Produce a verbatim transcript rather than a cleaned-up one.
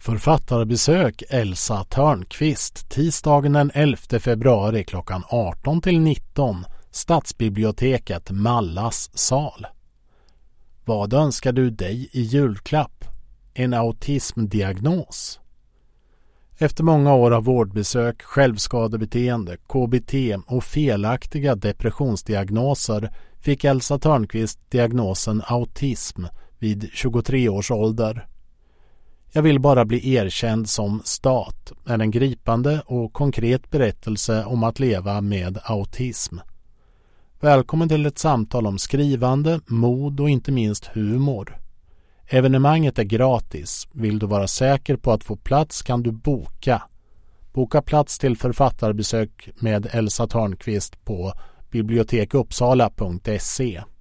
Författarbesök Elsa Törnqvist tisdagen den elfte februari klockan arton till nitton, Stadsbiblioteket Mallas sal. Vad önskar du dig i julklapp? En autismdiagnos. Efter många år av vårdbesök, självskadebeteende, K B T och felaktiga depressionsdiagnoser fick Elsa Törnqvist diagnosen autism vid tjugotre års ålder. Jag vill bara bli erkänd som stat är en gripande och konkret berättelse om att leva med autism. Välkommen till ett samtal om skrivande, mod och inte minst humor. Evenemanget är gratis. Vill du vara säker på att få plats kan du boka. Boka plats till författarbesök med Elsa Törnqvist på bibliotekuppsala punkt se.